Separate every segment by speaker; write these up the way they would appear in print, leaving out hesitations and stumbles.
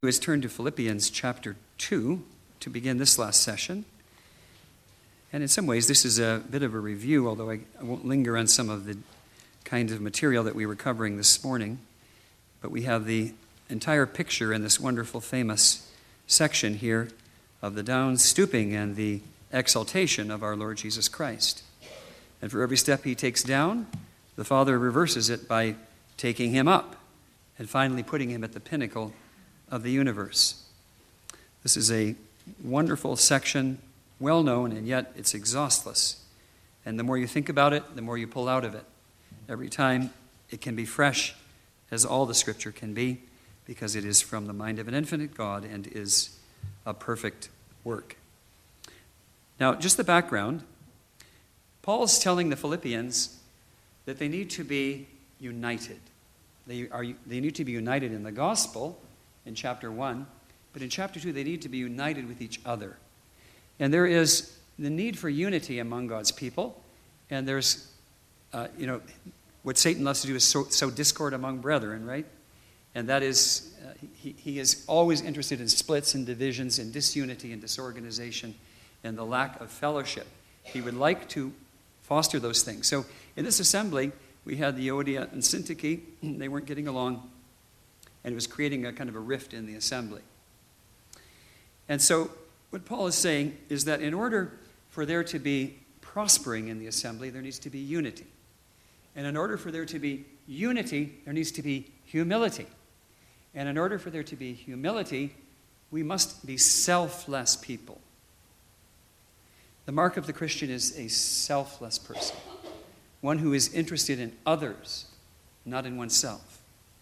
Speaker 1: Let's turn to Philippians chapter 2 to begin this last session. And in some ways, this is a bit of a review, although I won't linger on some of the kind of material that we were covering this morning. But we have the entire picture in this wonderful, famous section here of the down stooping and the exaltation of our Lord Jesus Christ. And for every step he takes down, the Father reverses it by taking him up and finally putting him at the pinnacle of the universe. This is a wonderful section, well known, and yet it's exhaustless. And the more you think about it, the more you pull out of it. Every time it can be fresh, as all the Scripture can be, because it is from the mind of an infinite God and is a perfect work. Now, just the background. Paul's telling the Philippians that they need to be united. They need to be united in the gospel in chapter 1, but in chapter 2 they need to be united with each other. And there is the need for unity among God's people, and there's, what Satan loves to do is sow discord among brethren, right? And that is, he is always interested in splits and divisions and disunity and disorganization and the lack of fellowship. He would like to foster those things. So in this assembly, we had the Euodia and Syntyche. They weren't getting along, and it was creating a kind of a rift in the assembly. And so what Paul is saying is that in order for there to be prospering in the assembly, there needs to be unity. And in order for there to be unity, there needs to be humility. And in order for there to be humility, we must be selfless people. The mark of the Christian is a selfless person, one who is interested in others, not in oneself.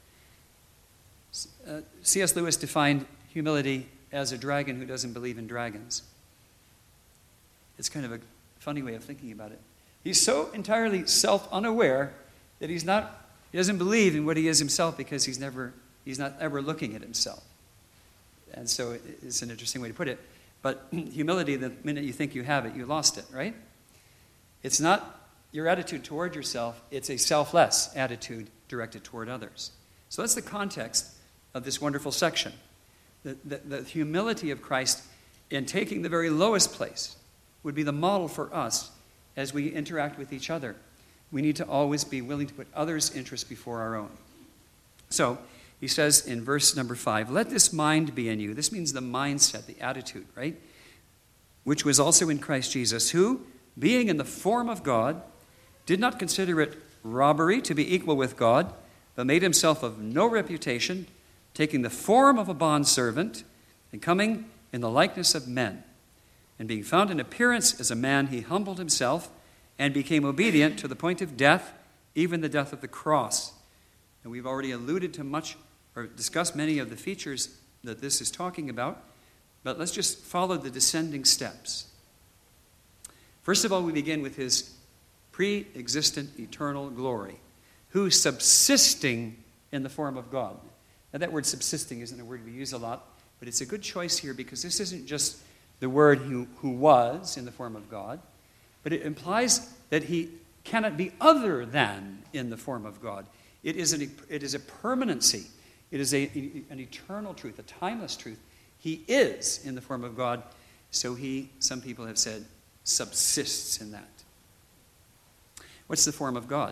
Speaker 1: C.S. Lewis defined humility as a dragon who doesn't believe in dragons. It's kind of a funny way of thinking about it. He's so entirely self-unaware that he doesn't believe in what he is himself because he's not ever looking at himself. And so it's an interesting way to put it. But humility, the minute you think you have it, you lost it, right? It's not your attitude toward yourself, it's a selfless attitude directed toward others. So that's the context of this wonderful section. The humility of Christ in taking the very lowest place would be the model for us as we interact with each other. We need to always be willing to put others' interests before our own. So he says in verse number 5, let this mind be in you. This means the mindset, the attitude, right? Which was also in Christ Jesus, who, being in the form of God, did not consider it robbery to be equal with God, but made himself of no reputation, taking the form of a bondservant, and coming in the likeness of men. And being found in appearance as a man, he humbled himself and became obedient to the point of death, even the death of the cross. And we've already alluded to much, or discussed many of the features that this is talking about, but let's just follow the descending steps. First of all, we begin with his pre-existent eternal glory, who subsisting in the form of God. Now that word subsisting isn't a word we use a lot, but it's a good choice here because this isn't just the word who was in the form of God, but it implies that he cannot be other than in the form of God. It is a permanency. It is an eternal truth, a timeless truth. He is in the form of God, so he, some people have said, subsists in that. What's the form of God?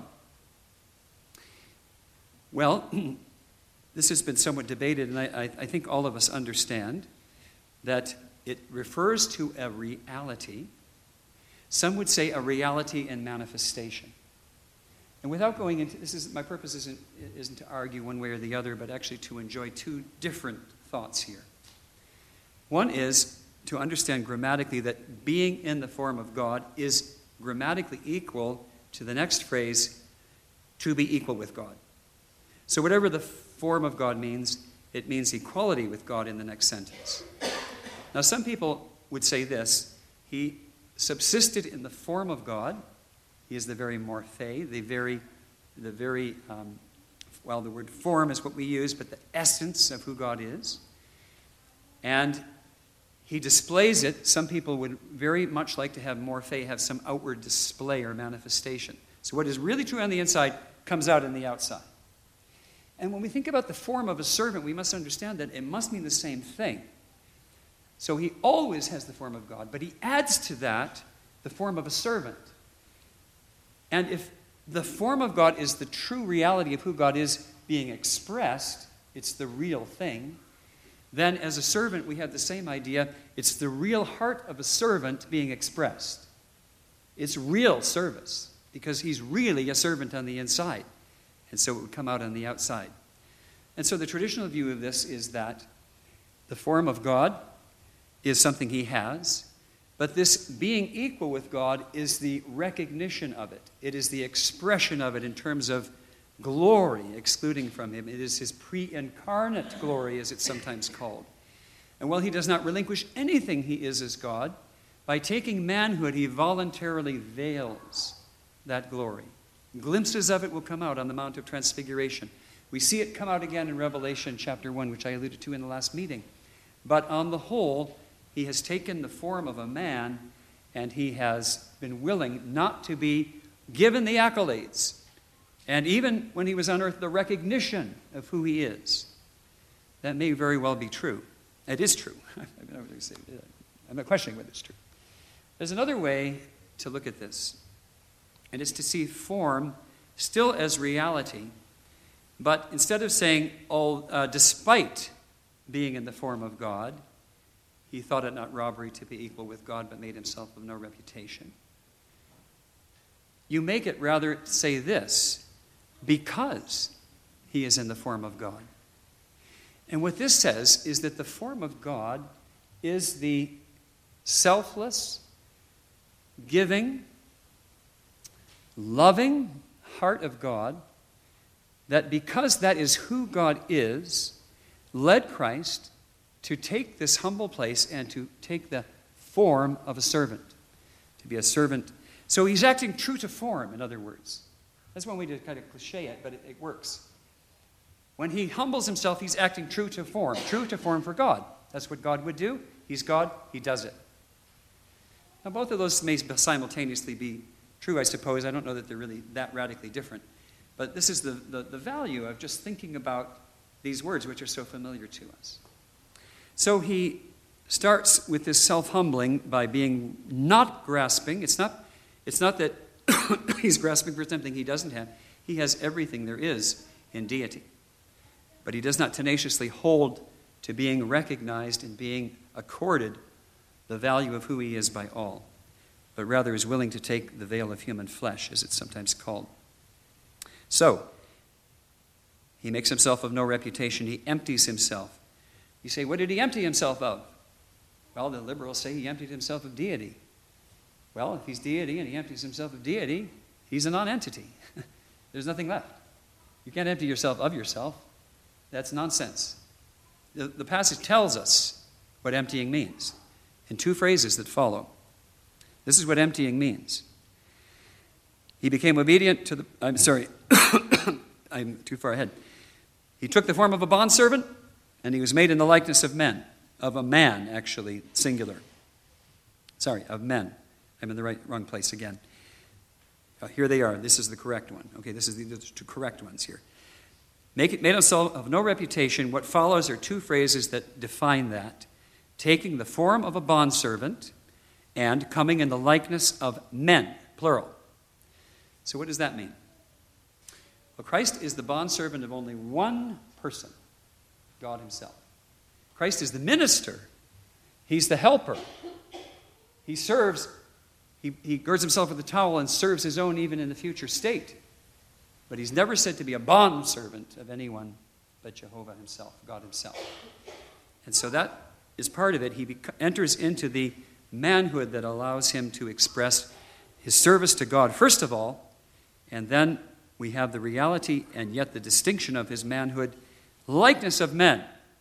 Speaker 1: Well, this has been somewhat debated, and I think all of us understand that it refers to a reality. Some would say a reality in manifestation. And without going into this, my purpose isn't to argue one way or the other, but actually to enjoy two different thoughts here. One is to understand grammatically that being in the form of God is grammatically equal to the next phrase, to be equal with God. So whatever the form of God means, it means equality with God in the next sentence. Now some people would say this, he subsisted in the form of God. He is the very morphe, the word form is what we use, but the essence of who God is. And he displays it. Some people would very much like to have morphe have some outward display or manifestation. So what is really true on the inside comes out on the outside. And when we think about the form of a servant, we must understand that it must mean the same thing. So he always has the form of God, but he adds to that the form of a servant. And if the form of God is the true reality of who God is being expressed, it's the real thing, then as a servant we have the same idea. It's the real heart of a servant being expressed. It's real service, because he's really a servant on the inside. And so it would come out on the outside. And so the traditional view of this is that the form of God is something he has, but this being equal with God is the recognition of it. It is the expression of it in terms of glory excluding from him. It is his pre-incarnate glory, as it's sometimes called. And while he does not relinquish anything he is as God, by taking manhood, he voluntarily veils that glory. Glimpses of it will come out on the Mount of Transfiguration. We see it come out again in Revelation chapter 1, which I alluded to in the last meeting. But on the whole, he has taken the form of a man, and he has been willing not to be given the accolades, and even when he was on earth, the recognition of who he is. That may very well be true. It is true. I'm not questioning whether it's true. There's another way to look at this, and it's to see form still as reality, but instead of saying, despite being in the form of God, he thought it not robbery to be equal with God, but made himself of no reputation. You make it rather say this, because he is in the form of God. And what this says is that the form of God is the selfless, giving, loving heart of God, that because that is who God is, led Christ to take this humble place and to take the form of a servant, to be a servant. So he's acting true to form, in other words. That's one way to kind of cliche it, but it works. When he humbles himself, he's acting true to form for God. That's what God would do. He's God, he does it. Now, both of those may simultaneously be true, I suppose. I don't know that they're really that radically different. But this is the value of just thinking about these words, which are so familiar to us. So he starts with this self-humbling by being not grasping. It's not that he's grasping for something he doesn't have. He has everything there is in deity. But he does not tenaciously hold to being recognized and being accorded the value of who he is by all, but rather is willing to take the veil of human flesh, as it's sometimes called. So, he makes himself of no reputation. He empties himself. You say, what did he empty himself of? Well, the liberals say he emptied himself of deity. Well, if he's deity and he empties himself of deity, he's a non-entity. There's nothing left. You can't empty yourself of yourself. That's nonsense. The passage tells us what emptying means in two phrases that follow. This is what emptying means. He became obedient to the... I'm sorry. I'm too far ahead. He took the form of a bondservant, and he was made in the likeness of men. Of a man, actually, singular. Sorry, of men. I'm in the wrong place again. Here they are. This is the correct one. Okay, this is the two correct ones here. Made himself of no reputation. What follows are two phrases that define that. Taking the form of a bondservant and coming in the likeness of men, plural. So what does that mean? Well, Christ is the bondservant of only one person, God himself. Christ is the minister. He's the helper. He serves, he girds himself with a towel and serves his own even in the future state. But he's never said to be a bondservant of anyone but Jehovah himself, God himself. And so that is part of it. He enters into the manhood that allows him to express his service to God, first of all, and then we have the reality and yet the distinction of his manhood, likeness of men.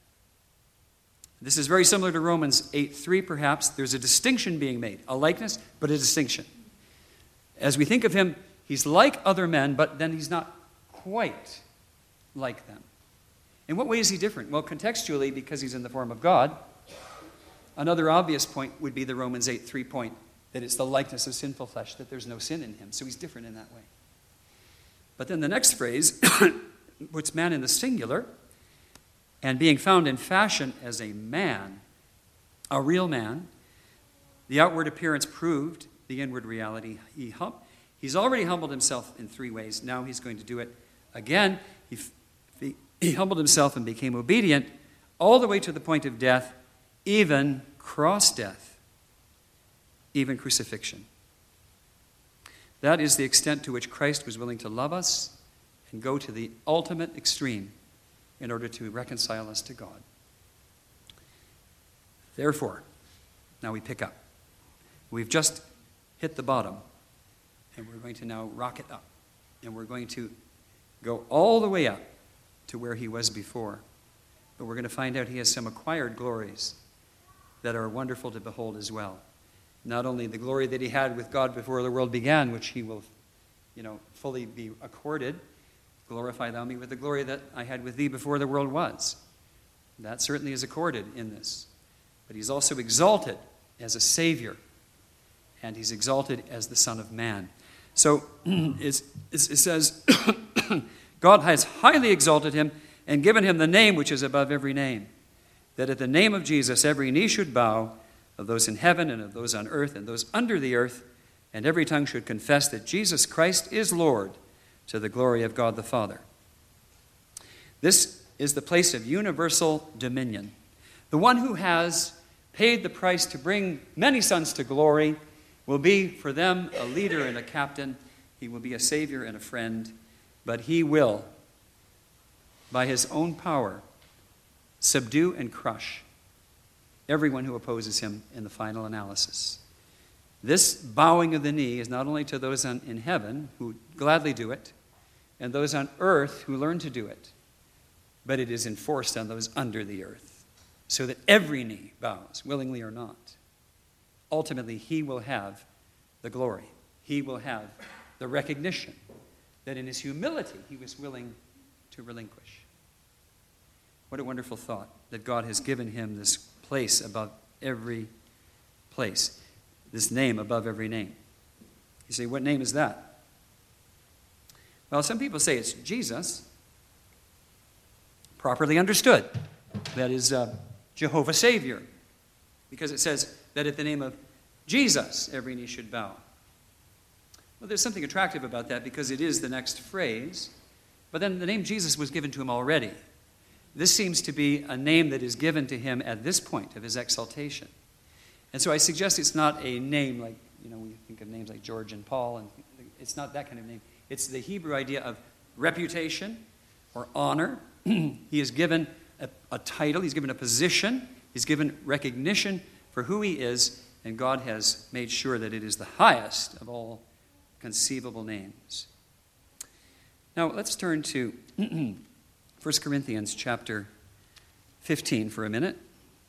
Speaker 1: This is very similar to Romans 8:3, perhaps. There's a distinction being made, a likeness, but a distinction. As we think of him, he's like other men, but then he's not quite like them. In what way is he different? Well, contextually, because he's in the form of God. Another obvious point would be the Romans 8:3 point, that it's the likeness of sinful flesh, that there's no sin in him. So he's different in that way. But then the next phrase, puts man in the singular, and being found in fashion as a man, a real man, the outward appearance proved the inward reality. He's already humbled himself in three ways. Now he's going to do it again. He humbled himself and became obedient all the way to the point of death, even cross death, even crucifixion. That is the extent to which Christ was willing to love us and go to the ultimate extreme in order to reconcile us to God. Therefore, now we pick up. We've just hit the bottom, and we're going to now rocket up. And we're going to go all the way up to where he was before. But we're going to find out he has some acquired glories that are wonderful to behold as well. Not only the glory that he had with God before the world began, which he will, fully be accorded. Glorify thou me with the glory that I had with thee before the world was. That certainly is accorded in this. But he's also exalted as a Savior. And he's exalted as the Son of Man. So it says, God has highly exalted him and given him the name which is above every name, that at the name of Jesus every knee should bow, of those in heaven and of those on earth and those under the earth, and every tongue should confess that Jesus Christ is Lord, to the glory of God the Father. This is the place of universal dominion. The one who has paid the price to bring many sons to glory will be for them a leader and a captain. He will be a savior and a friend, but he will, by his own power, subdue and crush everyone who opposes him in the final analysis. This bowing of the knee is not only to those in heaven who gladly do it, and those on earth who learn to do it, but it is enforced on those under the earth, so that every knee bows, willingly or not. Ultimately, he will have the glory. He will have the recognition that in his humility he was willing to relinquish. What a wonderful thought that God has given him this place above every place, this name above every name. You say, what name is that? Well, some people say it's Jesus, properly understood. That is Jehovah Savior, because it says that at the name of Jesus every knee should bow. Well, there's something attractive about that because it is the next phrase, but then the name Jesus was given to him already. This seems to be a name that is given to him at this point of his exaltation. And so I suggest it's not a name like, we think of names like George and Paul, and it's not that kind of name. It's the Hebrew idea of reputation or honor. He is given a title, he's given a position, he's given recognition for who he is, and God has made sure that it is the highest of all conceivable names. Now, let's turn to 1 Corinthians chapter 15 for a minute.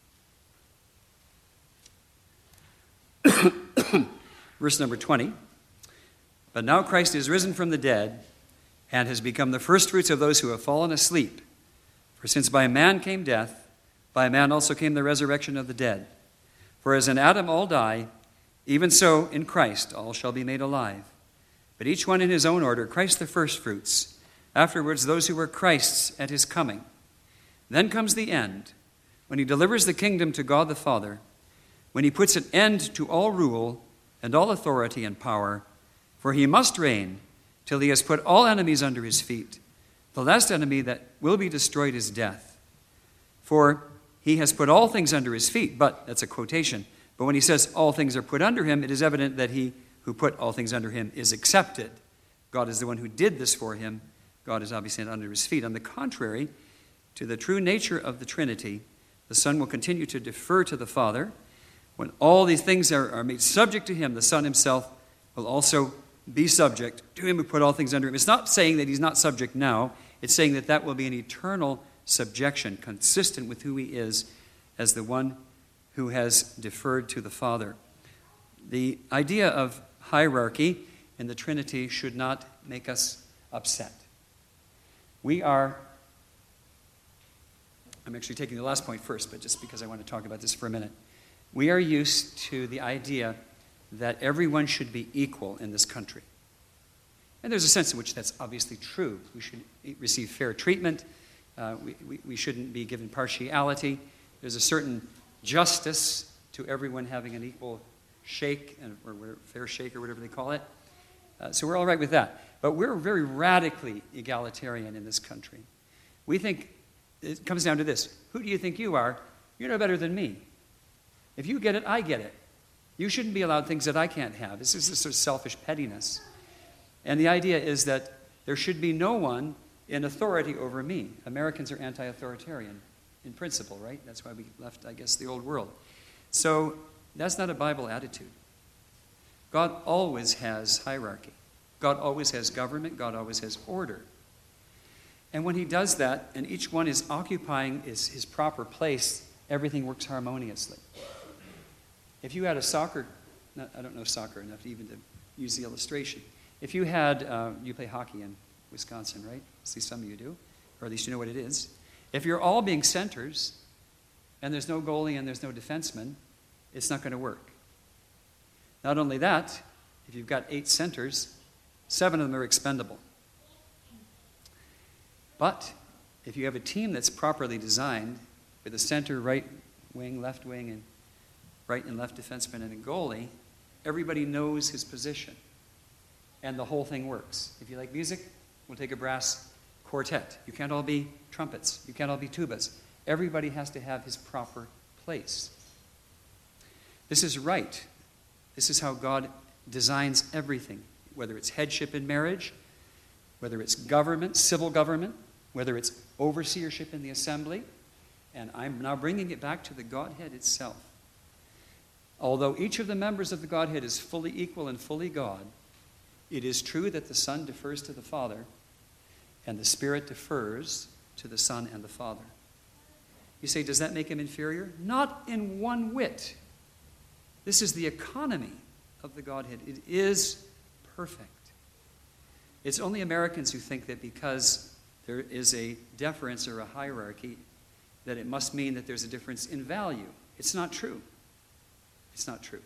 Speaker 1: Verse number 20. But now Christ is risen from the dead and has become the firstfruits of those who have fallen asleep. For since by a man came death, by a man also came the resurrection of the dead. For as in Adam all die, even so in Christ all shall be made alive. But each one in his own order, Christ the firstfruits, afterwards those who were Christ's at his coming. Then comes the end, when he delivers the kingdom to God the Father, when he puts an end to all rule and all authority and power, for he must reign till he has put all enemies under his feet. The last enemy that will be destroyed is death. For he has put all things under his feet, but, that's a quotation, but when he says all things are put under him, it is evident that he who put all things under him is accepted. God is the one who did this for him. God is obviously not under his feet. On the contrary, to the true nature of the Trinity, the Son will continue to defer to the Father. When all these things are made subject to him, the Son himself will also be subject to him who put all things under him. It's not saying that he's not subject now. It's saying that that will be an eternal subjection, consistent with who he is as the one who has deferred to the Father. The idea of hierarchy in the Trinity should not make us upset. I'm actually taking the last point first, but just because I want to talk about this for a minute. We are used to the idea that everyone should be equal in this country. And there's a sense in which that's obviously true. We should receive fair treatment. We shouldn't be given partiality. There's a certain justice to everyone having an equal shake, or fair shake, or whatever they call it. So we're all right with that. But we're very radically egalitarian in this country. We think it comes down to this. Who do you think you are? You're no better than me. If you get it, I get it. You shouldn't be allowed things that I can't have. This is this sort of selfish pettiness. And the idea is that there should be no one in authority over me. Americans are anti-authoritarian in principle, right? That's why we left, I guess, the old world. So that's not a Bible attitude. God always has hierarchy. God always has government. God always has order. And when he does that, and each one is occupying his proper place, everything works harmoniously. If you had a soccer, I don't know soccer enough even to use the illustration. If you had, you play hockey in Wisconsin, right? See, some of you do, or at least you know what it is. If you're all being centers, and there's no goalie and there's no defenseman, it's not going to work. Not only that, if you've got 8 centers, 7 of them are expendable. But if you have a team that's properly designed, with a center, right wing, left wing, and right and left defenseman and a goalie, everybody knows his position. And the whole thing works. If you like music, we'll take a brass quartet. You can't all be trumpets. You can't all be tubas. Everybody has to have his proper place. This is right. This is how God designs everything, whether it's headship in marriage, whether it's government, civil government, whether it's overseership in the assembly. And I'm now bringing it back to the Godhead itself. Although each of the members of the Godhead is fully equal and fully God, it is true that the Son defers to the Father, and the Spirit defers to the Son and the Father. You say, does that make him inferior? Not in one whit. This is the economy of the Godhead. It is perfect. It's only Americans who think that because there is a deference or a hierarchy, that it must mean that there's a difference in value. It's not true. It's not true.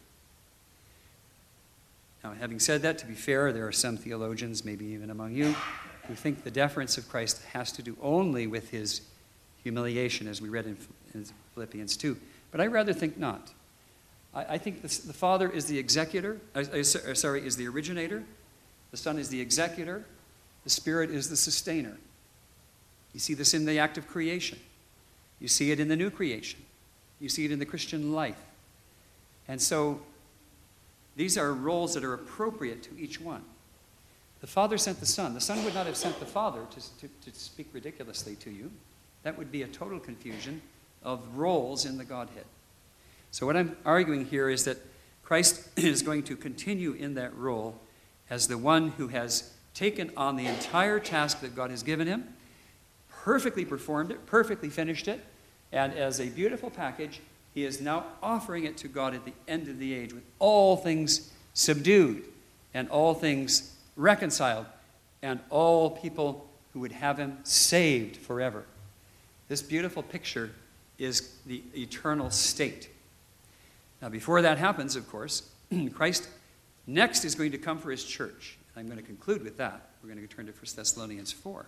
Speaker 1: Now, having said that, to be fair, there are some theologians, maybe even among you, who think the deference of Christ has to do only with his humiliation, as we read in Philippians 2. But I rather think not. I think the Father is the executor, is the originator. The Son is the executor. The Spirit is the sustainer. You see this in the act of creation. You see it in the new creation. You see it in the Christian life. And so these are roles that are appropriate to each one. The Father sent the Son. The Son would not have sent the Father to speak ridiculously to you. That would be a total confusion of roles in the Godhead. So what I'm arguing here is that Christ is going to continue in that role as the one who has taken on the entire task that God has given him, perfectly performed it, perfectly finished it, and as a beautiful package, he is now offering it to God at the end of the age with all things subdued and all things reconciled and all people who would have him saved forever. This beautiful picture is the eternal state. Now, before that happens, of course, Christ next is going to come for his church. I'm going to conclude with that. We're going to turn to 1 Thessalonians 4.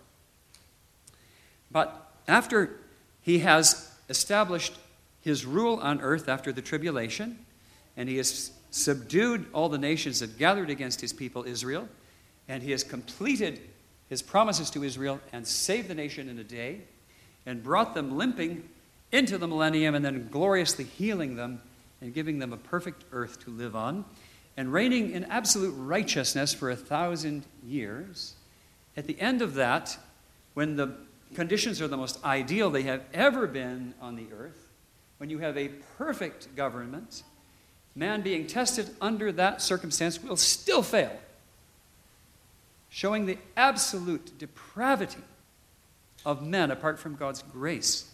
Speaker 1: But after he has established his rule on earth after the tribulation, and he has subdued all the nations that gathered against his people Israel, and he has completed his promises to Israel and saved the nation in a day, and brought them limping into the millennium, and then gloriously healing them and giving them a perfect earth to live on, and reigning in absolute righteousness for 1,000 years. At the end of that, when the conditions are the most ideal they have ever been on the earth, when you have a perfect government, man being tested under that circumstance will still fail, showing the absolute depravity of men apart from God's grace.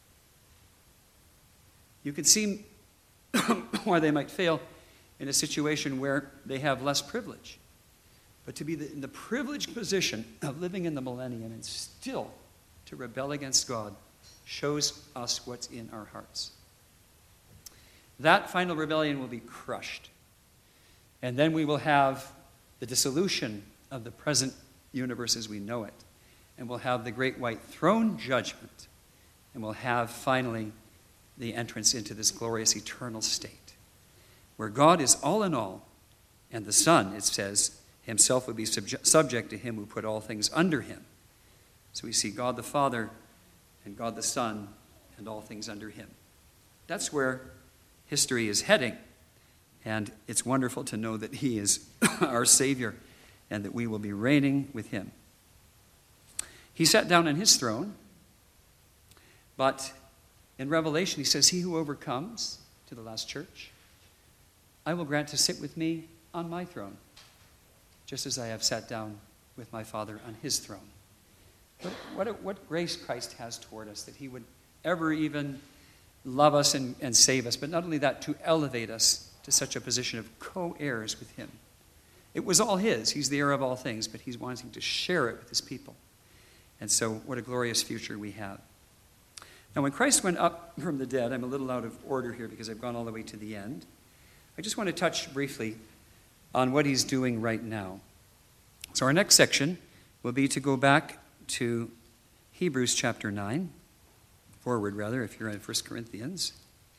Speaker 1: You can see why they might fail in a situation where they have less privilege. But to be in the privileged position of living in the millennium and still to rebel against God shows us what's in our hearts. That final rebellion will be crushed. And then we will have the dissolution of the present universe as we know it. And we'll have the great white throne judgment. And we'll have, finally, the entrance into this glorious eternal state, where God is all in all, and the Son, it says, himself would be subject to him who put all things under him. So we see God the Father and God the Son and all things under him. That's where history is heading. And it's wonderful to know that he is our Savior and that we will be reigning with him. He sat down on his throne, but in Revelation he says, he who overcomes, to the last church, I will grant to sit with me on my throne, just as I have sat down with my Father on his throne. What grace Christ has toward us, that he would ever even love us and save us, but not only that, to elevate us to such a position of co-heirs with him. It was all his. He's the heir of all things, but he's wanting to share it with his people. And so what a glorious future we have. Now, when Christ went up from the dead, I'm a little out of order here because I've gone all the way to the end. I just want to touch briefly on what he's doing right now. So our next section will be to go back to Hebrews chapter 9, forward rather, if you're in 1 Corinthians.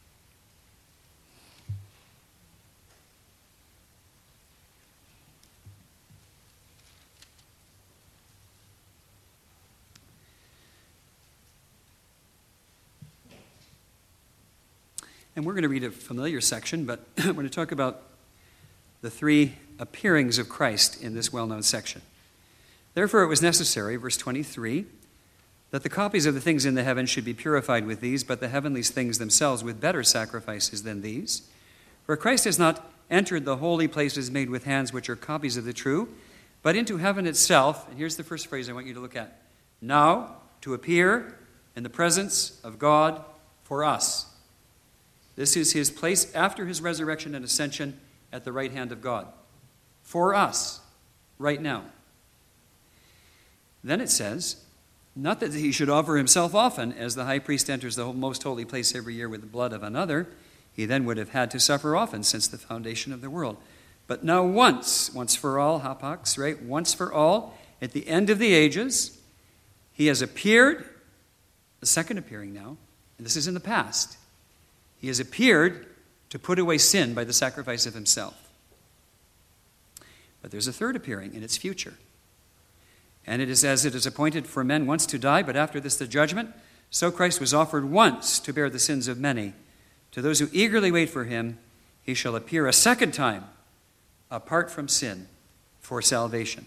Speaker 1: And we're going to read a familiar section, but I'm going to talk about the three appearings of Christ in this well-known section. Therefore, it was necessary, verse 23, that the copies of the things in the heavens should be purified with these, but the heavenly things themselves with better sacrifices than these. For Christ has not entered the holy places made with hands, which are copies of the true, but into heaven itself. And here's the first phrase I want you to look at. Now, to appear in the presence of God for us. This is his place after his resurrection and ascension at the right hand of God. For us, right now. Then it says, not that he should offer himself often, as the high priest enters the most holy place every year with the blood of another. He then would have had to suffer often since the foundation of the world. But now once for all, hapax, right? Once for all, at the end of the ages, he has appeared, the second appearing now, and this is in the past. He has appeared to put away sin by the sacrifice of himself. But there's a third appearing in its future. And it is as it is appointed for men once to die, but after this the judgment. So Christ was offered once to bear the sins of many. To those who eagerly wait for him, he shall appear a second time, apart from sin, for salvation.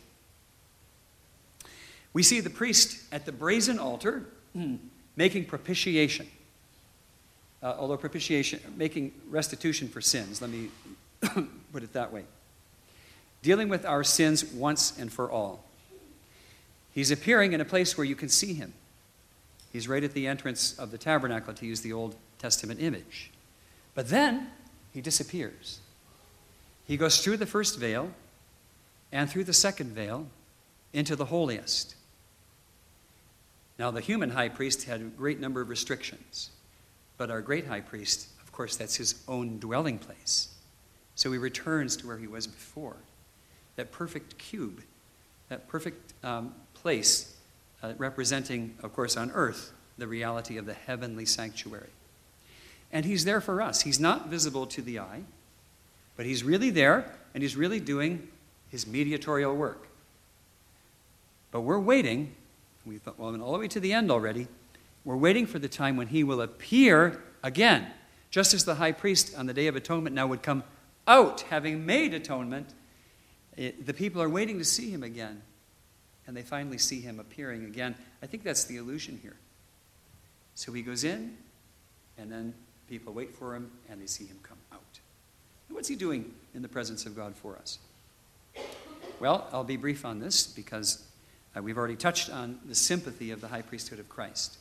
Speaker 1: We see the priest at the brazen altar making propitiation. Although propitiation, making restitution for sins, let me put it that way. Dealing with our sins once and for all. He's appearing in a place where you can see him. He's right at the entrance of the tabernacle, to use the Old Testament image. But then he disappears. He goes through the first veil and through the second veil into the holiest. Now, the human high priest had a great number of restrictions. But our great high priest, of course, that's his own dwelling place. So he returns to where he was before. That perfect cube, that perfect place representing, of course, on earth, the reality of the heavenly sanctuary. And he's there for us. He's not visible to the eye, but he's really there, and he's really doing his mediatorial work. But we're waiting. We thought, well, all the way to the end already. We're waiting for the time when he will appear again, just as the high priest on the Day of Atonement now would come out, having made atonement. The people are waiting to see him again, and they finally see him appearing again. I think that's the illusion here. So he goes in, and then people wait for him, and they see him come out. And what's he doing in the presence of God for us? Well, I'll be brief on this because we've already touched on the sympathy of the high priesthood of Christ.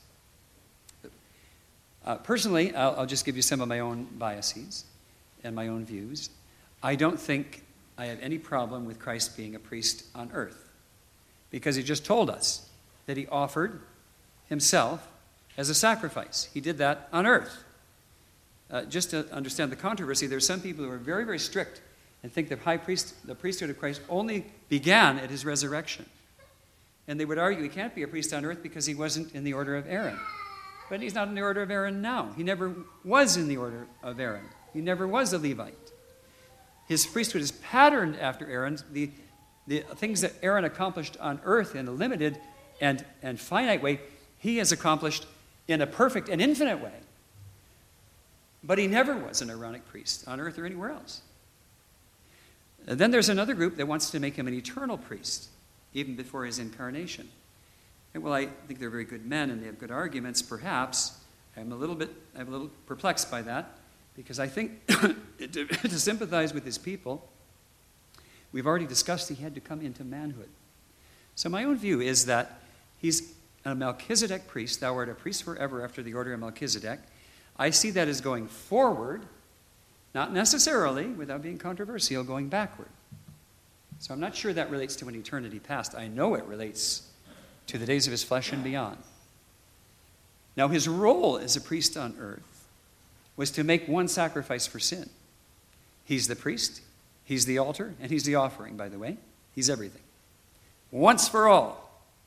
Speaker 1: Personally, I'll just give you some of my own biases and my own views. I don't think I have any problem with Christ being a priest on earth, because he just told us that he offered himself as a sacrifice. He did that on earth. Just to understand the controversy, there are some people who are very, very strict and think the priesthood of Christ only began at his resurrection. And they would argue he can't be a priest on earth because he wasn't in the order of Aaron. But he's not in the order of Aaron now. He never was in the order of Aaron. He never was a Levite. His priesthood is patterned after Aaron's. The things that Aaron accomplished on earth in a limited and finite way, he has accomplished in a perfect and infinite way. But he never was an Aaronic priest on earth or anywhere else. And then there's another group that wants to make him an eternal priest, even before his incarnation. And well, I think they're very good men and they have good arguments, perhaps. I'm a little perplexed by that, because I think to sympathize with his people, we've already discussed he had to come into manhood. So my own view is that he's a Melchizedek priest. Thou art a priest forever after the order of Melchizedek. I see that as going forward, not necessarily, without being controversial, going backward. So I'm not sure that relates to an eternity past. I know it relates to the days of his flesh and beyond. Now, his role as a priest on earth was to make one sacrifice for sin. He's the priest, he's the altar, and he's the offering, by the way. He's everything. Once for all.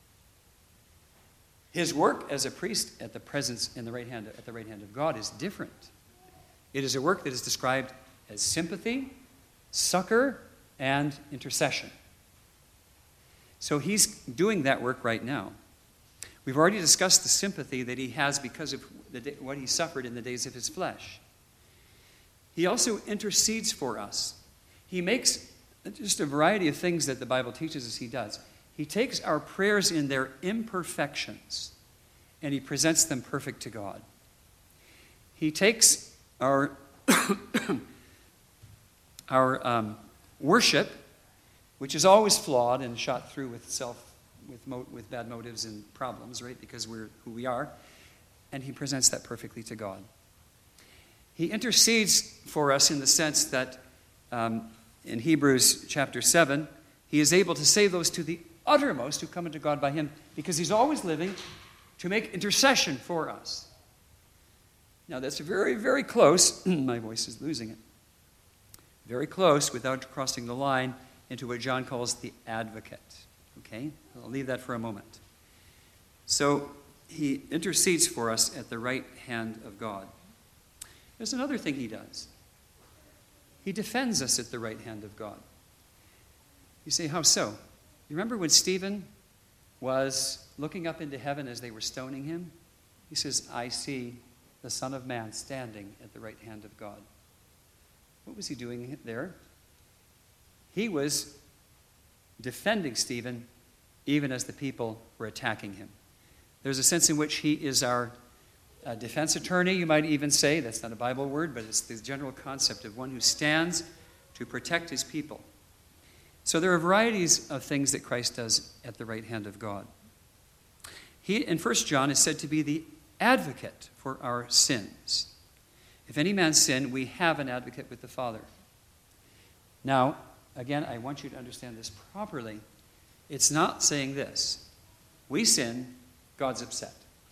Speaker 1: His work as a priest at the presence at the right hand of God is different. It is a work that is described as sympathy, succor, and intercession. So he's doing that work right now. We've already discussed the sympathy that he has because of what he suffered in the days of his flesh. He also intercedes for us. He makes just a variety of things that the Bible teaches us he does. He takes our prayers in their imperfections and he presents them perfect to God. He takes our worship, which is always flawed and shot through with bad motives and problems, right? Because we're who we are, and he presents that perfectly to God. He intercedes for us in the sense that in Hebrews chapter 7, he is able to save those to the uttermost who come into God by him, because he's always living to make intercession for us. Now that's very, very close. My voice is losing it. Very close, without crossing the line, into what John calls the advocate. Okay? I'll leave that for a moment. So he intercedes for us at the right hand of God. There's another thing he does. He defends us at the right hand of God. You say, how so? You remember when Stephen was looking up into heaven as they were stoning him? He says, I see the Son of Man standing at the right hand of God. What was he doing there? He was defending Stephen even as the people were attacking him. There's a sense in which he is our defense attorney, you might even say. That's not a Bible word, but it's the general concept of one who stands to protect his people. So there are varieties of things that Christ does at the right hand of God. He, in 1 John, is said to be the advocate for our sins. If any man sin, we have an advocate with the Father. Now, again, I want you to understand this properly. It's not saying this. We sin, God's upset.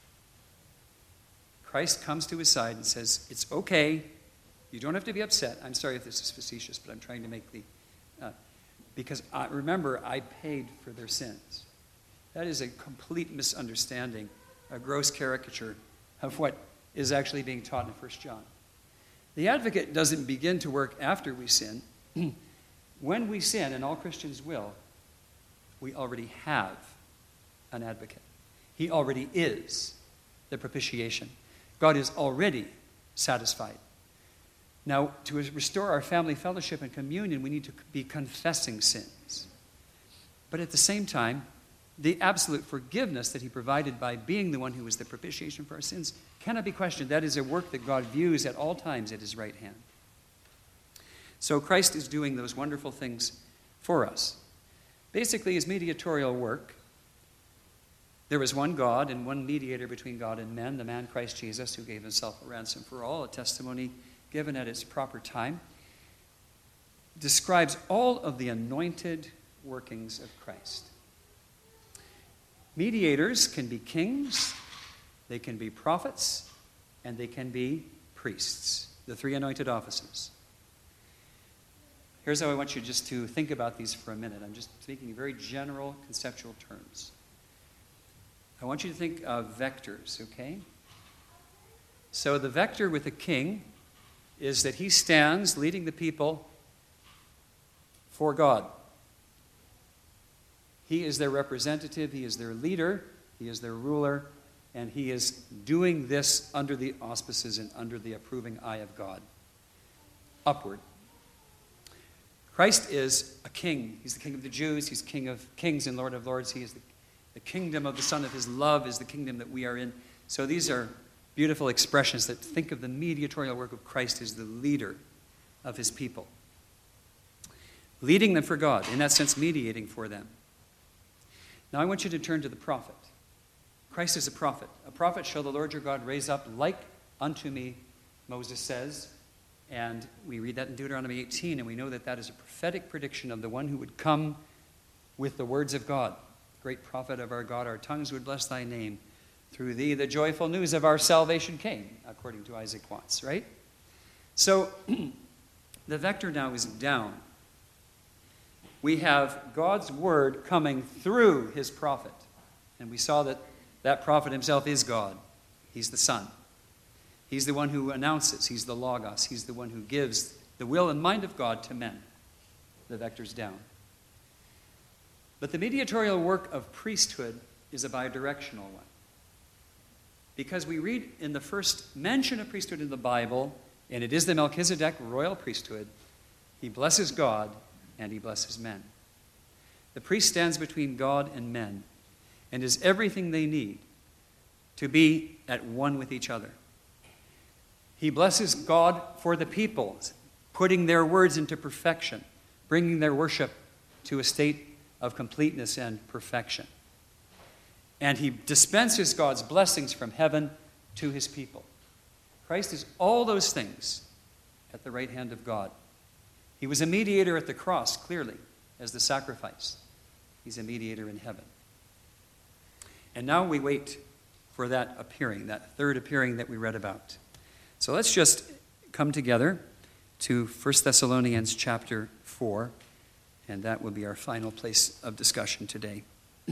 Speaker 1: Christ comes to his side and says, it's okay. You don't have to be upset. I'm sorry if this is facetious, but I'm trying to make because remember, I paid for their sins. That is a complete misunderstanding, a gross caricature of what is actually being taught in 1 John. The advocate doesn't begin to work after we sin. When we sin, and all Christians will, we already have an advocate. He already is the propitiation. God is already satisfied. Now, to restore our family fellowship and communion, we need to be confessing sins. But at the same time, the absolute forgiveness that he provided by being the one who was the propitiation for our sins cannot be questioned. That is a work that God views at all times at his right hand. So Christ is doing those wonderful things for us. Basically, his mediatorial work, there was one God and one mediator between God and men, the man Christ Jesus, who gave himself a ransom for all, a testimony given at its proper time, describes all of the anointed workings of Christ. Mediators can be kings, they can be prophets, and they can be priests, the three anointed offices. here's how I want you just to think about these for a minute. I'm just speaking in very general conceptual terms. I want you to think of vectors, okay? So the vector with the king is that he stands leading the people for God. He is their representative, he is their leader, he is their ruler, and he is doing this under the auspices and under the approving eye of God. Upward. Christ is a king. He's the king of the Jews. He's king of kings and Lord of lords. He is the kingdom of the Son of his love is the kingdom that we are in. So these are beautiful expressions that think of the mediatorial work of Christ as the leader of his people. Leading them for God, in that sense mediating for them. Now I want you to turn to the prophet. Christ is a prophet. A prophet shall the Lord your God raise up like unto me, Moses says. And we read that in Deuteronomy 18, and we know that that is a prophetic prediction of the one who would come with the words of God. Great prophet of our God, our tongues would bless thy name. Through thee the joyful news of our salvation came, according to Isaac Watts, right? So the vector now is down. We have God's word coming through his prophet. And we saw that that prophet himself is God. He's the Son. He's the one who announces. He's the Logos. He's the one who gives the will and mind of God to men. The vector's down. But the mediatorial work of priesthood is a bidirectional one. Because we read in the first mention of priesthood in the Bible, and it is the Melchizedek royal priesthood, he blesses God and he blesses men. The priest stands between God and men and is everything they need to be at one with each other. He blesses God for the people, putting their words into perfection, bringing their worship to a state of completeness and perfection. And he dispenses God's blessings from heaven to his people. Christ is all those things at the right hand of God. He was a mediator at the cross, clearly, as the sacrifice. He's a mediator in heaven. And now we wait for that appearing, that third appearing that we read about. So let's just come together to 1 Thessalonians chapter 4, and that will be our final place of discussion today.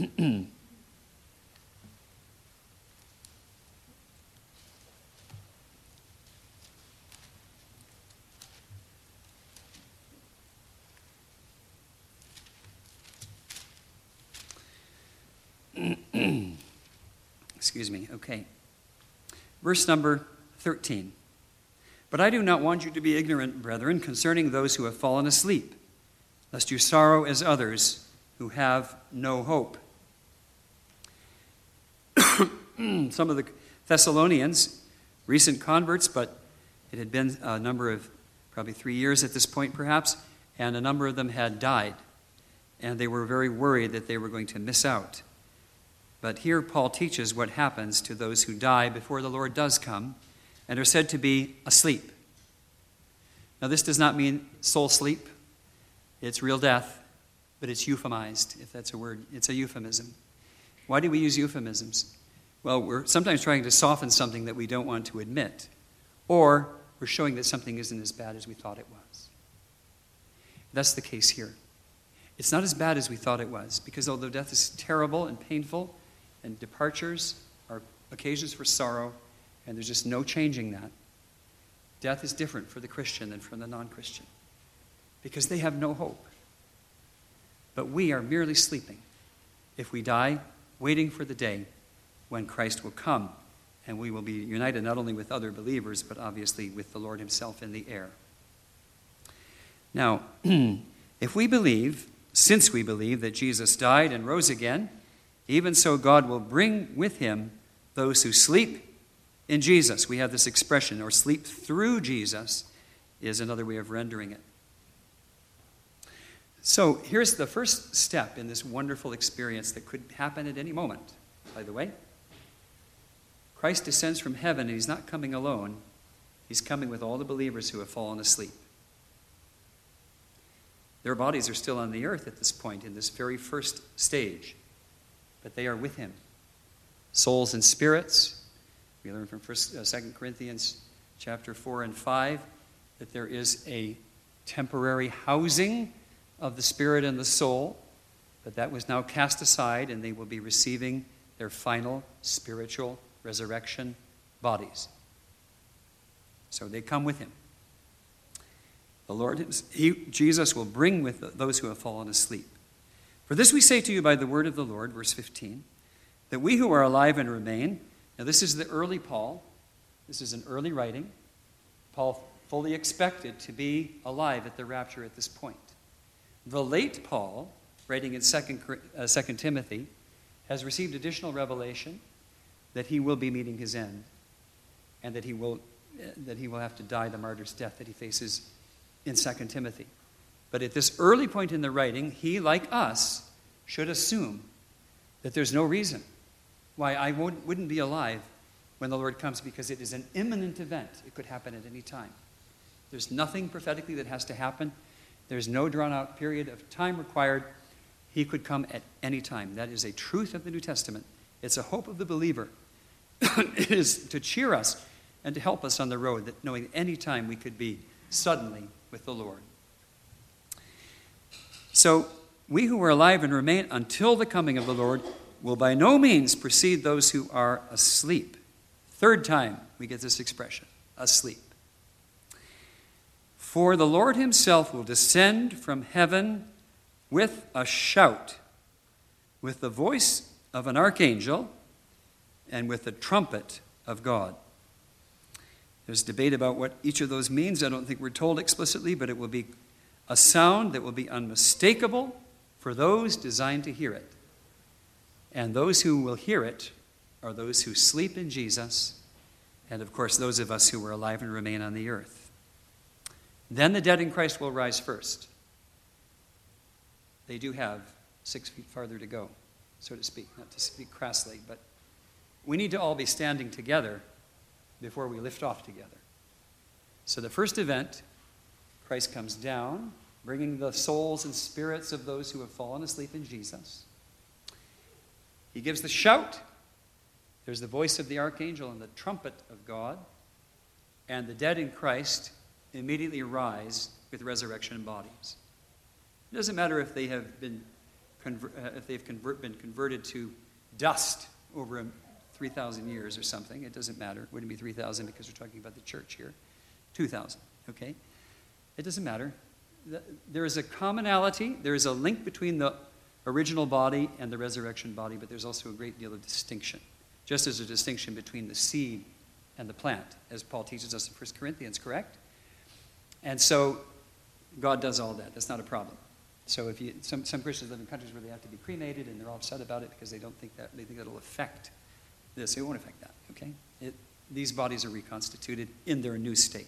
Speaker 1: Excuse me, okay. Verse number 13. But I do not want you to be ignorant, brethren, concerning those who have fallen asleep, lest you sorrow as others who have no hope. Some of the Thessalonians, recent converts, but it had been a number of, probably 3 years at this point perhaps, and a number of them had died. And they were very worried that they were going to miss out. But here Paul teaches what happens to those who die before the Lord does come and are said to be asleep. Now this does not mean soul sleep. It's real death, but it's euphemized, if that's a word. It's a euphemism. Why do we use euphemisms? Well, we're sometimes trying to soften something that we don't want to admit, or we're showing that something isn't as bad as we thought it was. That's the case here. It's not as bad as we thought it was, because although death is terrible and painful, and departures are occasions for sorrow, and there's just no changing that, death is different for the Christian than for the non-Christian, because they have no hope. But we are merely sleeping if we die, waiting for the day when Christ will come, and we will be united not only with other believers, but obviously with the Lord himself in the air. Now, if we believe, since we believe that Jesus died and rose again, even so God will bring with him those who sleep in Jesus. We have this expression, or sleep through Jesus is another way of rendering it. So here's the first step in this wonderful experience that could happen at any moment, by the way. Christ descends from heaven, and he's not coming alone. He's coming with all the believers who have fallen asleep. Their bodies are still on the earth at this point, in this very first stage, but they are with him. Souls and spirits. We learn from 2 Corinthians chapter 4 and 5 that there is a temporary housing of the spirit and the soul, but that was now cast aside, and they will be receiving their final spiritual resurrection bodies. So they come with him. The Lord, Jesus will bring with those who have fallen asleep. For this we say to you by the word of the Lord, verse 15, that we who are alive and remain, now this is the early Paul, this is an early writing. Paul fully expected to be alive at the rapture at this point. The late Paul, writing in 2 Timothy, has received additional revelation that he will be meeting his end, and that he will have to die the martyr's death that he faces in 2 Timothy. But at this early point in the writing, he, like us, should assume that there's no reason why I wouldn't be alive when the Lord comes, because it is an imminent event. It could happen at any time. There's nothing prophetically that has to happen. There's no drawn-out period of time required. He could come at any time. That is a truth of the New Testament. It's a hope of the believer. It is to cheer us and to help us on the road, that knowing any time we could be suddenly with the Lord. So we who are alive and remain until the coming of the Lord will by no means precede those who are asleep. Third time we get this expression, asleep. For the Lord himself will descend from heaven with a shout, with the voice of an archangel, and with the trumpet of God. There's debate about what each of those means. I don't think we're told explicitly, but it will be a sound that will be unmistakable for those designed to hear it. And those who will hear it are those who sleep in Jesus, and of course those of us who are alive and remain on the earth. Then the dead in Christ will rise first. They do have 6 feet farther to go, so to speak, not to speak crassly, but we need to all be standing together before we lift off together. So the first event, Christ comes down, bringing the souls and spirits of those who have fallen asleep in Jesus. He gives the shout. There's the voice of the archangel and the trumpet of God. And the dead in Christ immediately rise with resurrection bodies. It doesn't matter if they have been been converted to dust over 3,000 years or something. It doesn't matter. It wouldn't be 3,000 because we're talking about the church here. 2,000, okay? It doesn't matter. There is a commonality. There is a link between the original body and the resurrection body, but there's also a great deal of distinction. Just as a distinction between the seed and the plant, as Paul teaches us in 1 Corinthians, correct? And so God does all that. That's not a problem. So if some Christians live in countries where they have to be cremated and they're all upset about it because they think that'll affect this. It won't affect that, okay? These bodies are reconstituted in their new state.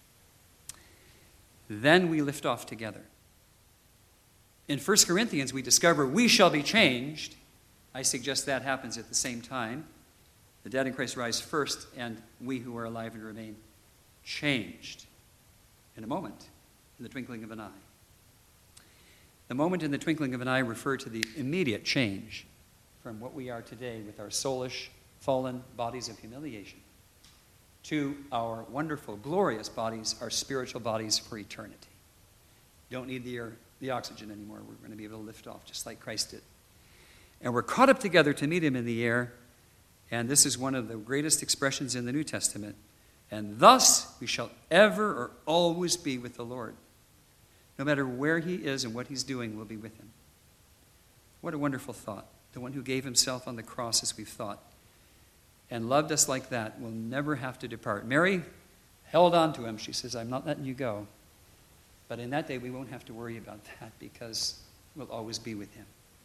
Speaker 1: Then we lift off together. In 1 Corinthians, we discover we shall be changed. I suggest that happens at the same time. The dead in Christ rise first, and we who are alive and remain changed in a moment, in the twinkling of an eye. The moment in the twinkling of an eye refer to the immediate change from what we are today with our soulish, fallen bodies of humiliation to our wonderful, glorious bodies, our spiritual bodies for eternity. Don't need the oxygen anymore. We're going to be able to lift off just like Christ did. And we're caught up together to meet him in the air, and this is one of the greatest expressions in the New Testament. And thus we shall ever or always be with the Lord. No matter where he is and what he's doing, we'll be with him. What a wonderful thought. The one who gave himself on the cross, as we've thought, and loved us like that will never have to depart. Mary held on to him. She says, I'm not letting you go. But in that day, we won't have to worry about that because we'll always be with him.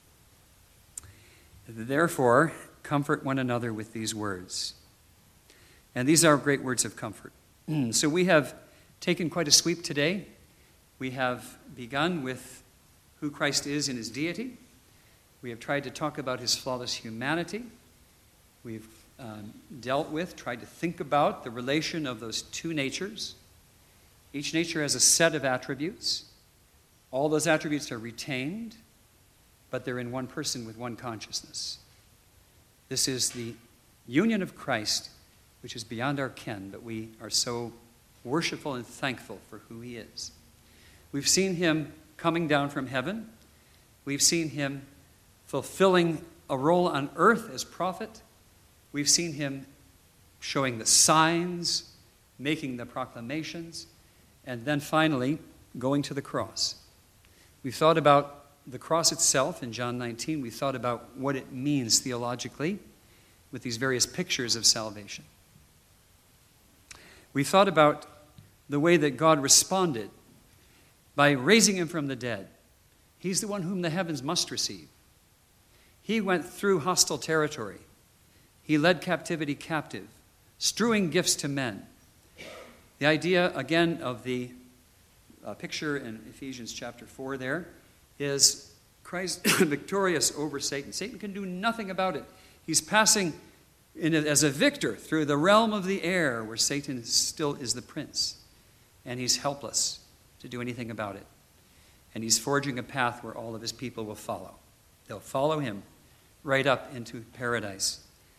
Speaker 1: Therefore, comfort one another with these words. And these are great words of comfort. So we have taken quite a sweep today. We have begun with who Christ is in his deity. We have tried to talk about his flawless humanity. We've tried to think about the relation of those two natures. Each nature has a set of attributes. All those attributes are retained, but they're in one person with one consciousness. This is the union of Christ, which is beyond our ken, but we are so worshipful and thankful for who he is. We've seen him coming down from heaven. We've seen him fulfilling a role on earth as prophet. We've seen him showing the signs, making the proclamations, and then finally going to the cross. We've thought about the cross itself in John 19. We've thought about what it means theologically with these various pictures of salvation. We thought about the way that God responded by raising him from the dead. He's the one whom the heavens must receive. He went through hostile territory. He led captivity captive, strewing gifts to men. The idea, again, of the picture in Ephesians chapter 4 there is Christ victorious over Satan. Satan can do nothing about it. He's passing as a victor through the realm of the air where Satan still is the prince, and he's helpless to do anything about it. And he's forging a path where all of his people will follow. They'll follow him right up into paradise.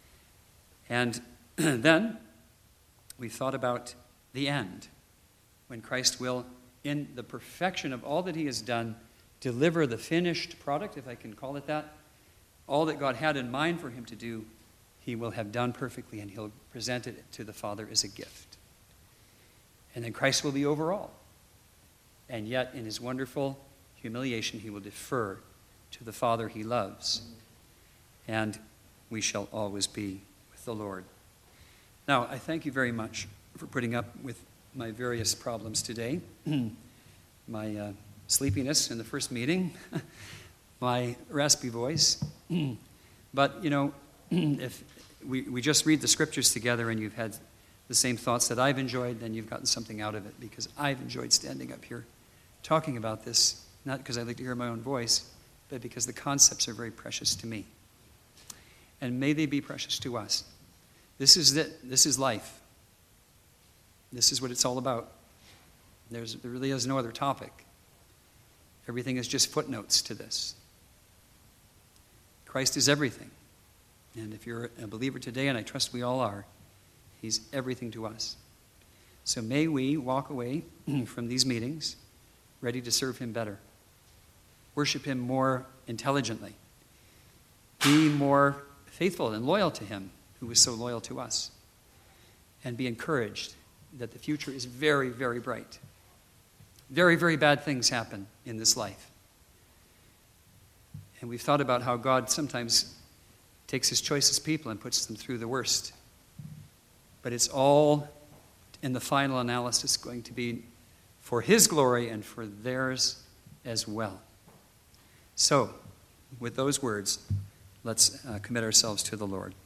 Speaker 1: And then we thought about the end, when Christ will, in the perfection of all that he has done, deliver the finished product, if I can call it that. All that God had in mind for him to do, he will have done perfectly, and he'll present it to the Father as a gift. And then Christ will be over all. And yet, in his wonderful humiliation, he will defer to the Father he loves. And we shall always be with the Lord. Now, I thank you very much for putting up with my various problems today. My sleepiness in the first meeting, my raspy voice. But, if we just read the scriptures together and you've had the same thoughts that I've enjoyed, then you've gotten something out of it, because I've enjoyed standing up here talking about this, not because I like to hear my own voice, but because the concepts are very precious to me. And may they be precious to us. This is it. This is life. This is what it's all about. There really is no other topic. Everything is just footnotes to this. Christ is everything. And if you're a believer today, and I trust we all are, he's everything to us. So may we walk away from these meetings ready to serve him better. Worship him more intelligently. Be more faithful and loyal to him, who is so loyal to us. And be encouraged that the future is very, very bright. Very, very bad things happen in this life. And we've thought about how God sometimes takes his choicest people and puts them through the worst. But it's all, in the final analysis, going to be for his glory and for theirs as well. So, with those words, let's commit ourselves to the Lord.